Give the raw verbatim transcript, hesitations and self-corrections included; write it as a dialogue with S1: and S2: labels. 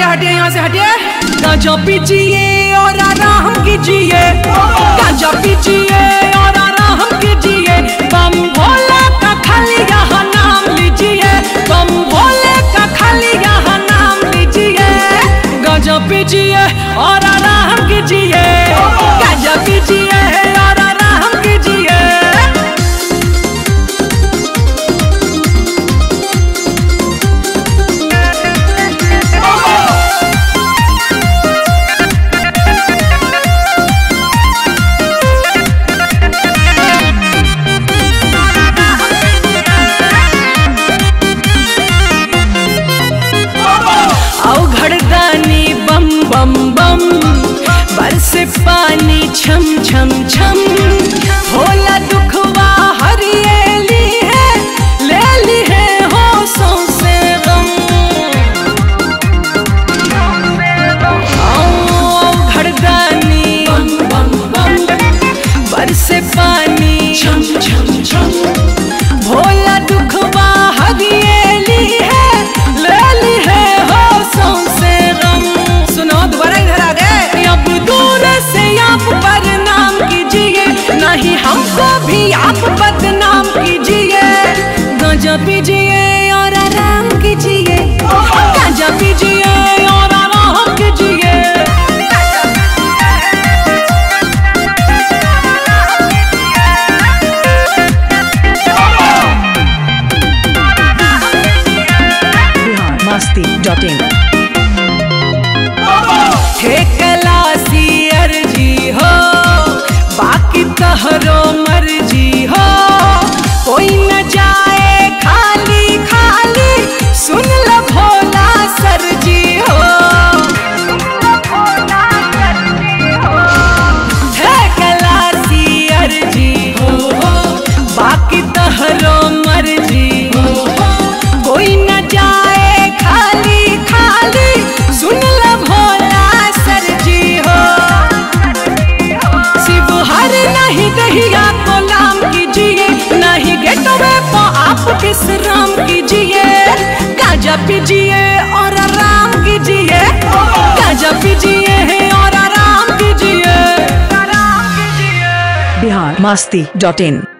S1: हटिए यहाँ से हटिए। गांजा पीजिए और आराम कीजिए, गांजा पीजिए और आराम कीजिए। बम भोले का खाली यहाँ नाम लीजिए, बम भोले का खाली यहाँ नाम लीजिए। गांजा पीजिए और आराम कीजिए, गांजा पीजिए और आराम कीजिए। घड़दानी बम बम बम, बरसे पानी छम छम छम। भोला दुखवा हरियली है, ले ली है होशों से गम। आओ घड़दानी बम बम बम, बरसे पानी छम छम छम। भोला दुखवा हरियली है, ले ली है होशों से गम। सुनो दोबारा इधर आ गए। अब दूर से आप बदनाम कीजिए, नहीं हमको भी आप बदनाम कीजिए। गांजा पीजिए और आराम कीजिए, गांजा पीजिए और आराम कीजिए।
S2: masti dot in
S1: हे कैलाशी अर्जी हो, बाकी तहरो मर्जी हो। कोई न जाए खाली खाली, सुन ल भोला सरजी हो। हे कैलाशी अर्जी हो, बाकी तहरो मर्जी हो। कोई न जाए खाली खाली, सुन ल भोला सरजी हो। शिव हर नहीं दहिया को लाम कीजिए, नहीं गेटवे को आप विश्राम कीजिए। गांजा पीजिए और आराम कीजिए, गांजा पीजिए और आराम कीजिए।
S2: Bihar masti dot in